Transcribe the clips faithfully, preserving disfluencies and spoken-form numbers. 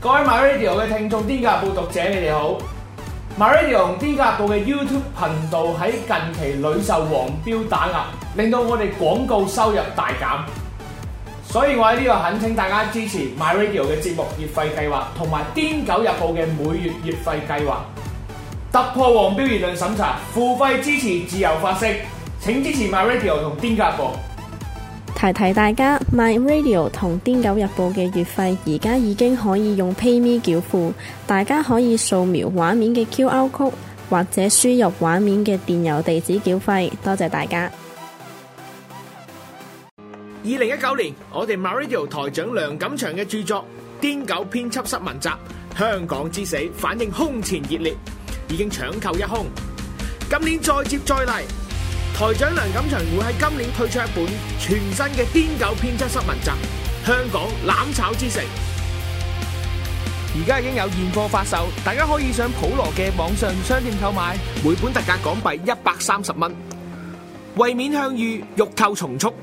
各位 MyRadio 嘅聽眾，癲狗日報讀者，你哋好。MyRadio 同癲狗日報嘅 YouTube 頻道喺近期屢受黃標打壓，令到我哋廣告收入大減。所以我喺呢度懇請大家支持 MyRadio 嘅節目月費計劃，同埋癲狗日報嘅每月月費計劃。突破黃標言論審查，付費支持自由發聲。請支持 MyRadio 同癲狗日報。 提提大家 ，MyRadio 同癲狗日報嘅月費而家已經可以用 PayMe 繳付，大家可以掃描畫面嘅 Q R code 或者輸入畫面嘅電郵地址繳費。多謝大家。 二零一九年，我哋 MyRadio 台長梁錦祥嘅著作《癲狗編輯室文集：香港之死》反應空前熱烈，已經搶購一空。今年再接再厲。台長梁錦祥會喺今年推出一本全新嘅癲狗編輯室文集《香港攬炒之城》，而家已經有現貨發售，大家可以上普羅嘅網上商店購買，每本特價港幣一百三十蚊，為免向隅，欲購從速。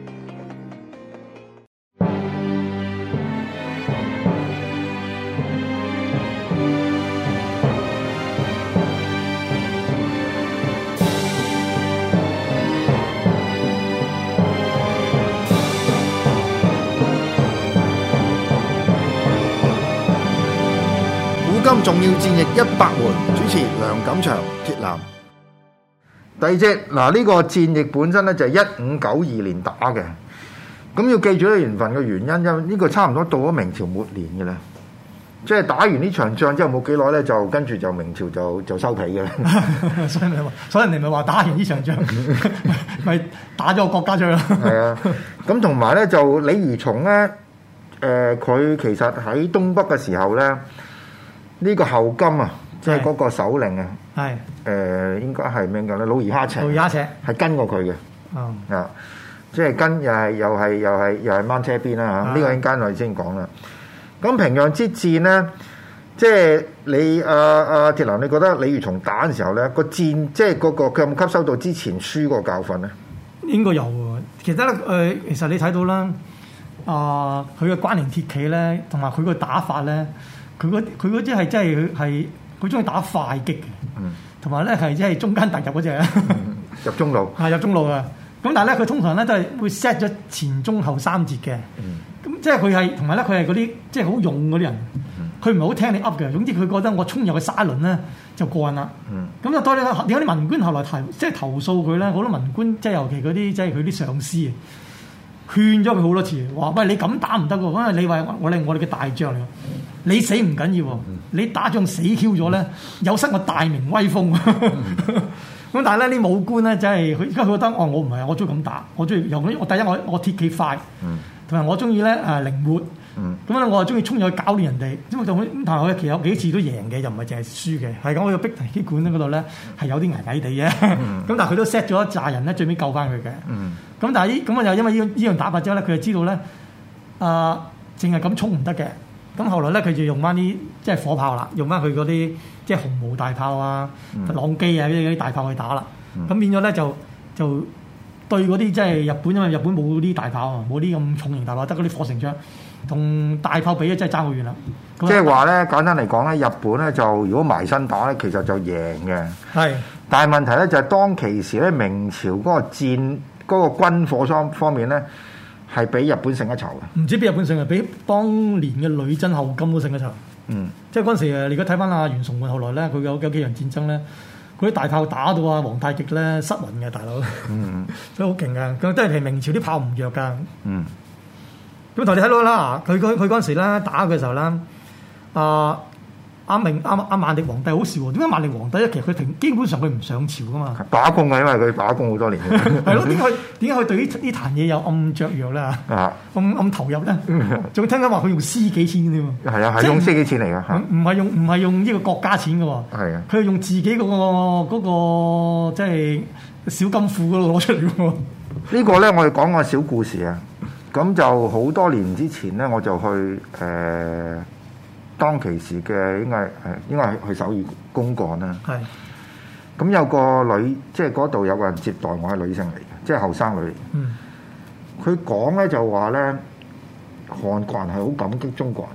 今重要戰役一百回，主持梁錦祥、鐵男。第二隻嗱，呢個戰役本身咧就係一五九二年打嘅，咁要記住呢緣分嘅原因，因為呢個差唔多到咗明朝末年嘅啦，即係打完呢場仗之後冇幾耐咧，就跟住就明朝就就收皮嘅啦。 所以咪話，所以人哋咪話打完呢場仗，咪打咗個國家仗咯。 係啊，咁同埋咧就李如松咧，誒、呃、佢其實喺東北嘅時候咧。呢個後金啊，即係嗰個首領啊，係誒、呃、應該係咩嘅咧？努爾哈赤， 努爾哈赤係跟過佢嘅，啊、嗯，即係跟又係又係又係又係掹車邊啦嚇。呢、嗯、個陣間我哋先講啦。咁平壤之戰咧，即係你阿阿鐵男，你覺得李如松打嘅時候咧，個戰即係嗰個佢有冇吸收到之前輸個教訓咧？應該有喎。其實咧誒、呃，其實你睇到啦，啊佢嘅關連鐵騎咧，同埋佢個打法咧。佢嗰佢嗰啲係真係佢係佢中意打快擊嘅，同埋咧係即係中間突入嗰隻啊，入中路係入中路啊！咁但係咧佢通常咧都係會 set 咗前中後三節嘅，咁、嗯、即係佢係同埋咧佢係嗰啲即係好勇嗰啲人，佢唔係好聽你噏嘅。總之佢覺得我衝入去沙輪咧就過癮啦。咁就多啲點解啲文官後來提即係投訴佢咧？好多文官即係尤其嗰啲即係佢啲上司啊，勸咗佢好多次，話喂，你咁打唔得喎，因為你話我哋我哋嘅大將嚟。你死唔緊要，你打仗死 Q 咗咧，有失我大名威風。咁但係咧啲武官咧，真係佢而家佢覺得哦，我唔係，我中意咁打，我中意由我第一我我鐵騎快，同埋我中意咧誒靈活。咁咧我係中意衝入去搞亂人哋。咁就咁，但係佢其實有幾次都贏嘅，又唔係淨係輸嘅。係咁，我個碧堤機館嗰度咧係有啲危危地嘅。咁但係佢都 set 咗一紮人咧，最尾救翻佢嘅。咁但係呢咁啊，就因為呢呢樣打法之後咧，佢就知道咧啊，淨係咁衝唔得嘅。咁後來咧，佢就用翻啲即係火炮啦，用翻佢嗰啲即係紅毛大炮啊、嗯、朗基啊嗰啲大炮去打啦。咁、嗯、變咗咧就就對嗰啲即係日本，因為日本冇啲大炮啊，冇啲咁重型大炮，得嗰啲火繩槍，同大炮比咧真係爭好遠啦。即係話咧，簡單嚟講咧，日本咧就如果埋身打咧，其實就贏嘅。係，但係問題咧就係當其時咧，明朝嗰個戰嗰、嗰個軍火方方面咧。係比日本勝一籌嘅，唔止比日本勝啊，比當年嘅女真後金都勝一籌。嗯，即係嗰陣時誒，你而家睇翻阿袁崇煥後來咧，佢有有幾場戰爭咧，佢啲大炮打到啊皇太極咧失魂嘅大佬。嗯，所以好勁嘅，佢都係明朝啲炮唔弱㗎。嗯，咁同你睇到啦，佢佢佢嗰陣時咧打嘅時候咧，啊。阿明阿阿萬曆皇帝好笑喎，點解萬曆皇帝咧？其實佢停基本上佢唔上朝噶嘛，打工啊，因為佢打工好多年。係咯，點解點解佢對呢呢壇嘢有暗著藥咧？啊，暗暗投入咧？仲聽緊話佢用私己錢添喎。係啊，係用私己錢嚟㗎。唔唔係用唔係用呢個國家錢㗎喎。係啊，佢係用自己嗰個嗰個即係小金庫嗰度攞出嚟喎。呢個咧，我哋講個小故事啊。咁就好多年之前咧，我就去誒。呃當其時嘅應該係應該係去手語公幹啦。係。咁有個女，即係嗰度有個人接待我，係女性嚟嘅，即係後生女。嗯。佢講咧就話咧，韓國人係好感激中國人。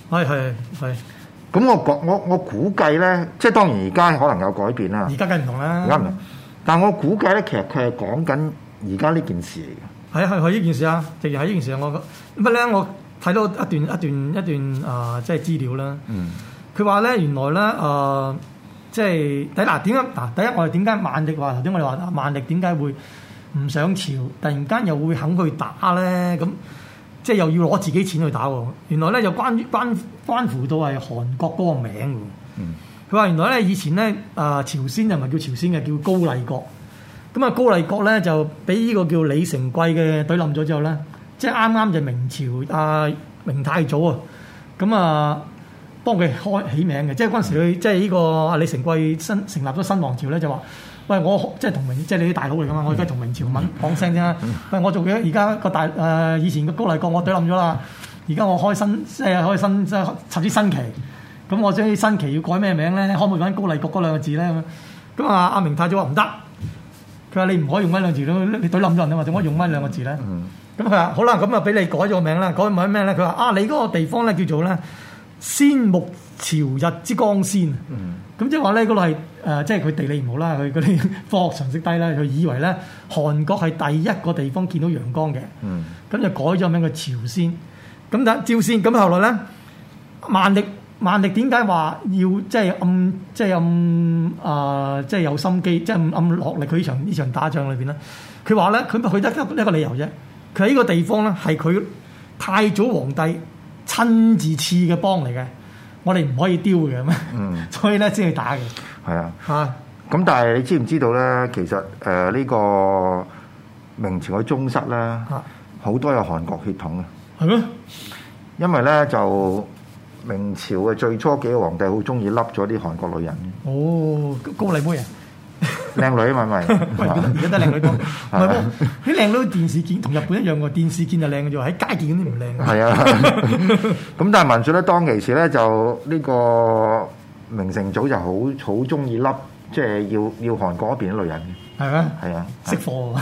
係係係。 咁我講我我估計咧，即係當然而家可能有改變啦。 而家梗係唔同啦。 而家唔同，但我估計咧，其實佢係講緊而家呢件事嚟嘅。 係啊係係呢件事啊，直係呢件事啊！我乜咧？我睇到一段一段一段啊、呃，即係資料啦。嗯。佢話咧，原來咧啊、呃，即係第嗱點解嗱？第一我哋點解萬曆話頭先我哋話萬曆點解會唔上朝，突然間又會肯去打咧？咁即係又要攞自己錢去打喎。原來咧又關於關關乎到係韓國嗰個名㗎。嗯。佢話原來咧以前咧啊、呃、朝鮮就唔係叫朝鮮嘅，叫高麗國。咁啊高麗國咧就俾呢個叫李成桂嘅懟冧咗之後咧，即係啱啱就明朝啊明太祖啊，咁啊幫佢開起名嘅。即係嗰陣時佢即係呢個啊李成桂新成立咗新王朝咧，就話喂我即係同明即係你啲大佬嚟㗎嘛，我而家同明朝問講聲先啦。喂我做嘅而家個大誒、呃、以前個高麗國我懟冧咗啦，而家我開新即係開新即係插啲新旗，咁我將啲新旗要改咩名咧？可唔可以揾高麗國嗰兩個字咧？咁咁啊阿明太祖話唔得。佢話你唔可以用乜兩字咯，你懟冧咗人啊嘛，點可以用乜兩個字咧？咁佢話好啦，咁啊俾你改咗個名啦，改個名咩咧？佢話啊，你嗰個地方咧叫做咧先穆朝日之光鮮。咁、嗯、即係話咧嗰度係誒，即係佢地理唔好啦，佢嗰啲科學常識低啦，佢以為咧韓國係第一個地方見到陽光嘅。咁、嗯、就改咗名叫朝鮮。咁但朝鮮咁後來咧萬曆。萬曆點解話要即係暗即係暗啊即係有心機即係暗暗落力佢呢場呢場打仗裏邊咧？佢話咧佢佢得一個理由啫。佢喺呢個地方咧係佢太祖皇帝親自賜嘅邦嚟嘅，我哋唔可以丟嘅咩？嗯，所以咧先去打嘅。係啊，嚇咁但係你知唔知道咧？其實誒呢、呃這個明朝嘅宗室咧，好、啊、多有韓國血統嘅。係咩？因為咧就。明朝嘅最初幾個皇帝好中意笠咗啲韓國女人。 哦，高麗妹啊， 靚女啊嘛咪， 而家都靚女多。唔係喎，啲靚女電視見同日本一樣喎，電視見就靚嘅啫，喺街見嗰啲唔靚。 係啊，咁但係文説咧，當其時咧就呢個明成祖就好好中意笠，即係要要韓國嗰邊啲女人。 係咩？ 係啊， 識貨。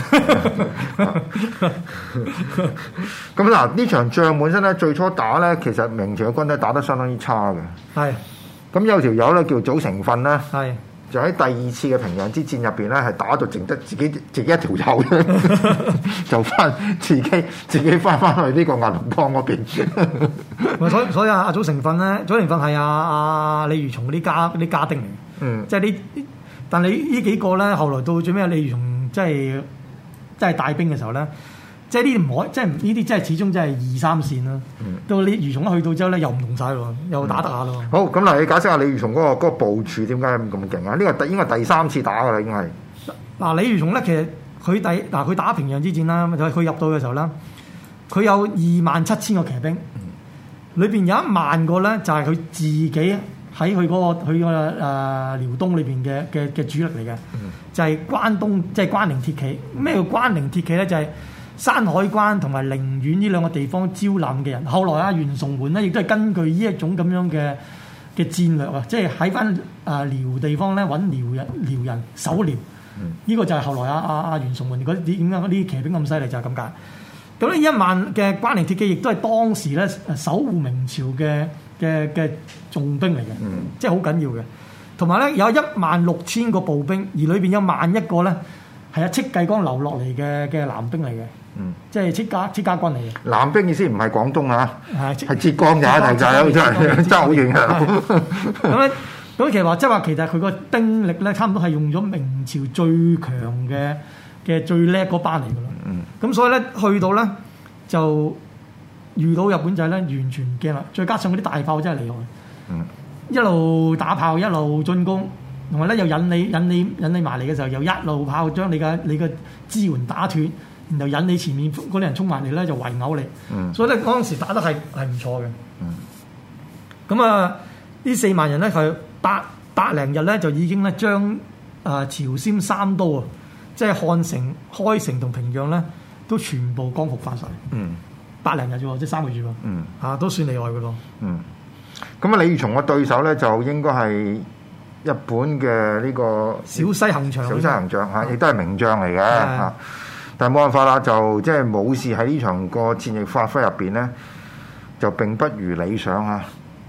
咁嗱，呢場仗本身咧，最初打咧，其實明朝嘅軍隊打得相當之差嘅。係。咁有條友咧叫祖成訓啦。係。就喺第二次嘅平壤之戰入邊咧，係打到淨得自己自己一條友，就翻自己自己翻翻去呢個鴨綠江嗰邊。 所以所以啊，阿祖成訓咧，祖成訓係阿阿李如松嗰啲家嗰啲家丁嚟嘅。嗯。即係呢。但你呢幾個咧，後來到最尾，李如松即係即係帶兵嘅時候咧，即係呢啲唔可，即係呢啲即係始終即係二三線啦。嗯、到李如松一去到之後咧，又唔同晒咯，又打得下咯、嗯。好， 咁嗱，你解釋下李如松嗰、嗰個嗰個部署點解咁咁勁啊？呢個第應該第三次打㗎啦，已經係。 嗱，李如松咧，其實佢第嗱佢打平壤之戰啦，佢入到嘅時候啦，佢有二萬七千個騎兵，裏邊有一萬個咧就係佢自己。喺佢嗰個佢個誒遼東裏邊嘅嘅嘅主力嚟嘅，嗯、就係關東即係、就是、關寧鐵騎。咩叫關寧鐵騎咧？就係、是、山海關同埋寧遠呢兩個地方招攬嘅人。後來啊，袁崇煥咧亦都係根據呢一種咁樣嘅嘅戰略啊，即係喺翻誒遼地方咧揾遼人遼人守遼。呢、嗯、個就係後來啊啊啊袁崇煥嗰啲點解嗰啲騎兵咁犀利就係咁解。咁呢一萬嘅關寧鐵騎亦都係當時咧守護明朝嘅。嘅嘅重兵嚟嘅，嗯、即係好緊要嘅。同埋咧有一萬六千個步兵，而裏邊有萬一個咧係阿戚繼光留落嚟嘅嘅南兵嚟嘅，嗯、即係戚家戚家軍嚟嘅。 南兵意思唔係廣東啊，係浙江嘅，係就係真係爭好遠嘅。 咁咧，咁其實話即係話其實佢個兵力咧，差唔多係用咗明朝最強嘅嘅最叻嗰班嚟嘅咯。咁、嗯、所以咧去到咧就。遇到日本仔咧，完全唔驚啦！再加上嗰啲大炮真係厲害，嗯、一路打炮一路進攻，同埋咧又引你引你引你埋嚟嘅時候，又一路炮將你嘅你嘅支援打斷，然後引你前面嗰啲人衝埋嚟咧就圍毆你，嗯、所以咧嗰陣時打得係係唔錯嘅。咁、嗯、啊，呢四萬人咧係百百零日咧就已經咧將啊朝鮮三都啊，即係漢城、開城同平壤咧都全部光復翻晒。嗯百零日啫喎，即係三個月喎。嗯，嚇都算厲害嘅咯。嗯， 咁啊，李如松嘅對手咧就應該係日本嘅呢個小西行長。 小西行長嚇，亦都係名將嚟嘅嚇。但係冇辦法啦，就即係武士喺呢場個戰役發揮入邊咧，就並不如理想嚇。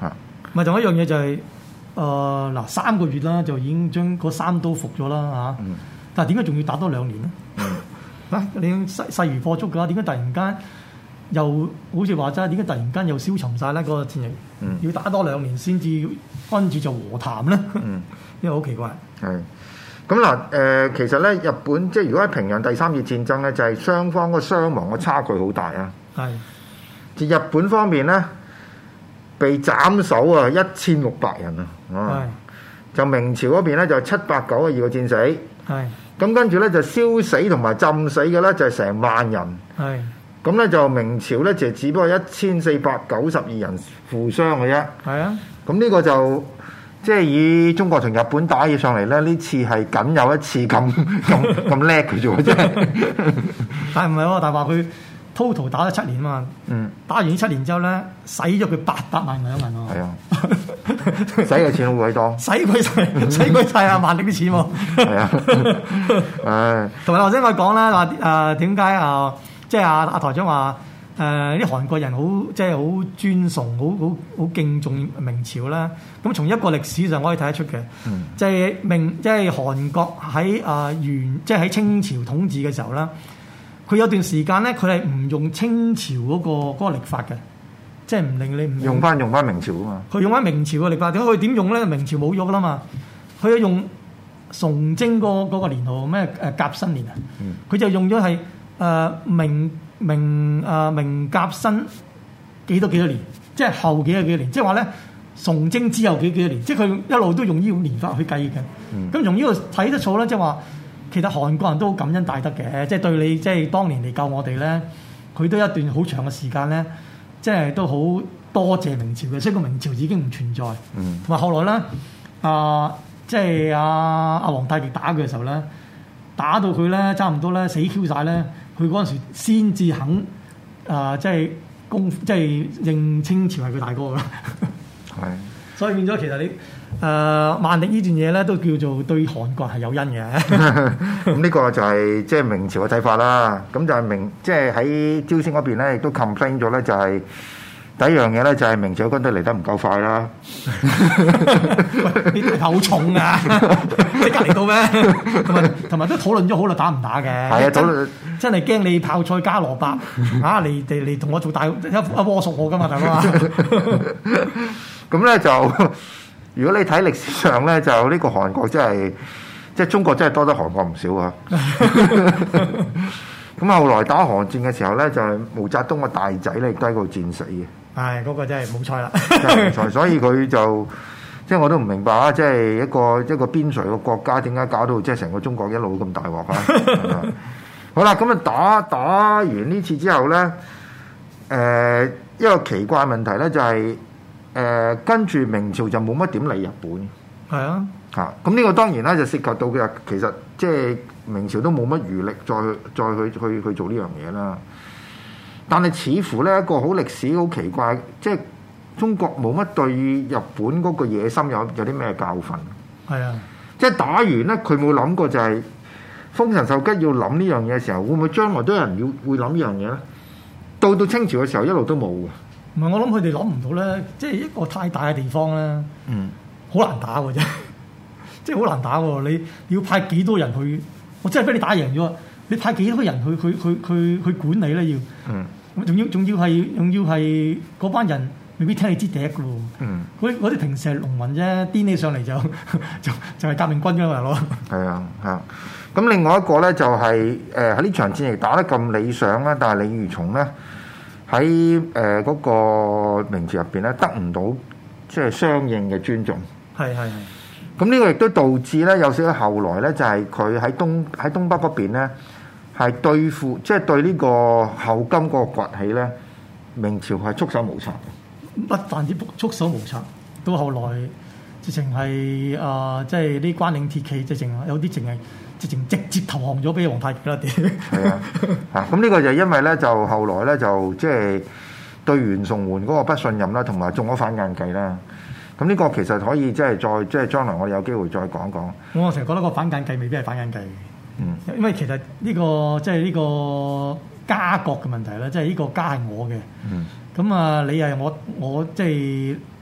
咪仲有一樣嘢就係誒嗱三個月啦，就已經將嗰三刀服咗啦嚇。嗯、但係點解仲要打多兩年咧？啊、嗯，你勢勢如破竹㗎，點解突然間又好似話齋？點解突然間又消沉晒咧？嗰、那個戰役、嗯、要打多兩年先至跟住就和談咧？嗯，因為好奇怪。 係。咁嗱，誒、呃、其實咧，日本即係如果喺平壤第三次戰爭咧，就係、是、雙方個傷亡嘅差距好大啊。係，就日本方面咧，被斬首啊一千六百人啊，係，就明朝嗰邊咧就七百九十二個戰死，係，咁跟住咧就燒死同埋浸死嘅咧就係成萬人，係，咁咧就明朝咧就只不過一千四百九十二人負傷嘅啫，係啊，咁呢個就。即係以中國同日本打起上嚟咧，呢次係僅有一次咁咁咁叻嘅啫喎，真係。 但係唔係喎？但係話佢 total 打咗七年啊嘛。嗯。打完呢七年之後咧，使咗佢八百萬兩銀喎。係啊。使嘅錢好鬼多。 使佢使，使佢晒啊萬力啲錢喎。係啊。唉。同埋頭先我講啦，話誒點解啊？即係阿阿台長話。誒啲、呃、韓國人好即係好尊崇、好好好敬重明朝啦。咁從一個歷史上可以睇得出嘅，嗯、即係明即係韓國喺啊元即係喺清朝統治嘅時候啦，佢有段時間咧，佢係唔用清朝嗰、嗰個嗰、嗰個歷法嘅，即係唔令你唔用翻用翻明朝啊嘛。 佢用翻明朝嘅歷法，點解佢點用咧？明朝冇咗啦嘛，佢用崇禎嗰嗰個年號咩誒甲申年啊，佢、嗯、就用咗係誒明。明啊明甲申幾多幾多年，即係後幾多幾多年，即係話咧崇禎之後幾幾多年，即係佢一路都用呢種年法去計嘅。咁從呢個睇得出咧，即係話其實韓國人都好感恩戴德嘅，即係對你即係當年嚟救我哋咧，佢都一段好長嘅時間咧，即係都好多謝明朝嘅，所以個明朝已經唔存在。同埋、嗯、後來咧啊，即係阿阿皇太極打佢嘅時候咧，打到佢咧差唔多咧死 Q 晒咧。佢嗰陣時先至肯啊、呃，即係公，即係認清朝係佢大哥㗎。係的，所以變咗其實你誒、呃、萬曆呢段嘢咧，都叫做對韓國係有恩嘅。 咁呢個就係即係明朝嘅睇法啦。咁就係明，即係喺朝鮮嗰邊咧，亦都 complain 咗咧，就係、是。第一樣嘢咧就係明朝軍隊嚟得唔夠快啦， 呢啲好重啊！即刻嚟到咩？同埋同埋都討論咗好耐打唔打嘅。係啊，討論真係驚你泡菜加蘿蔔啊！嚟嚟嚟同我做大一一鍋熟我噶嘛，大佬。 咁咧就如果你睇歷史上咧，就呢個韓國真係即係中國真係多得韓國唔少啊！咁後來打韓戰嘅時候咧，就係毛澤東個大仔咧，亦都喺度戰死嘅。 係，嗰個真係冇錯啦， 真係冇錯。所以佢就即係我都唔明白啊！即係一個一個邊陲嘅國家，點解搞到即係成個中國一路咁大鑊啊？好啦，咁啊打打完呢次之後咧，誒、呃、一個奇怪問題咧就係誒跟住明朝就冇乜點理日本。 係啊， 嚇咁呢個當然啦，就涉及到嘅其實即係明朝都冇乜餘力再去再去去去做呢樣嘢啦。但係似乎咧一個好歷史好奇怪，即係中國冇乜對日本嗰個野心有有啲咩教訓？係啊，即係打完咧，佢冇諗過就係豐臣秀吉要諗呢樣嘢嘅時候，會唔會將來都有人要會諗呢樣嘢咧？到到清朝嘅時候一路都冇嘅。 唔係，我諗佢哋諗唔到咧，即係一個太大嘅地方咧，嗯，好難打嘅啫，即係好難打喎！你要派幾多人去？我真係俾你打贏咗，你派幾多人去去去去去管理咧？要，嗯。咁仲要仲要係仲要係嗰班人未必聽你支笛嘅喎，嗯，嗰啲平時係農民啫，癲起上嚟就就就係革命軍㗎嘛，咯。係啊，嚇。咁另外一個咧就係誒喺呢場戰役打得咁理想啦，但係李如松咧喺誒嗰個明朝入邊咧得唔到即係相應嘅尊重。係係係。咁呢個亦都導致咧有少少後來咧就係佢喺東喺東北嗰邊咧。係對付，即係對呢個後金嗰個崛起咧，明朝係束手無策。不但止束手無策，到後來直情係啊，即係啲關嶺鐵騎，直情有啲淨係直情直接投降咗俾皇太極啦。係啊，嚇咁呢個就因為咧，就後來咧就即係對袁崇煥嗰個不信任啦，同埋中咗反間計啦。咁呢個其實可以即係再即係將來我哋有機會再講講。我成日覺得個反間計未必係反間計。嗯，因為其實呢、這個即係呢個家國嘅問題咧，即係呢個家係我嘅。嗯，咁啊，你係我我即係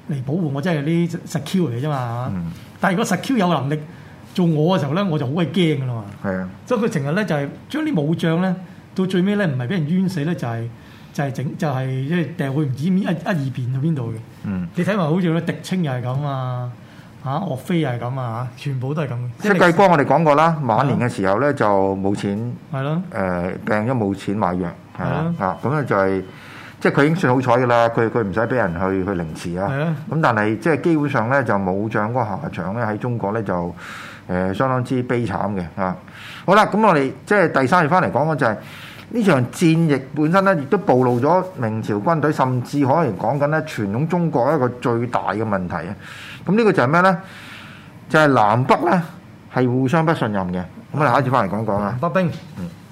嚟保護我，即係啲實 Q 嚟嘅啫嘛。 嗯、 但係如果實 Q 有能力做我嘅時候咧，我就好鬼驚噶啦嘛。 係啊， 所以佢成日咧就係將啲武將咧，到最尾咧唔係俾人冤死咧，就係、是、就係、是、整就係即係掉去唔知邊一一二邊去邊度嘅。嗯，你睇埋好似咧狄青又係咁啊。嚇、啊，岳飛又係咁啊！全部都係咁。戚繼光我哋講過啦，晚年嘅時候咧就冇錢， 係咯， 誒、呃、病咗冇錢買藥，係啊，啊咁咧就係、是，即係佢已經算好彩㗎啦，佢佢唔使俾人去去凌遲啊。係啊，咁但係即係基本上咧就武將嗰個下場咧喺中國咧就誒、呃、相當之悲慘嘅啊。好啦，咁我哋即係第三節翻嚟講嘅就係、是。呢場戰役本身咧，亦都暴露咗明朝軍隊，甚至可能講緊咧傳統中國一個最大嘅問題啊！咁呢個就係咩咧？就係、是、南北咧係互相不信任嘅。咁我哋下一次翻嚟講講啊。 北兵。 嗯。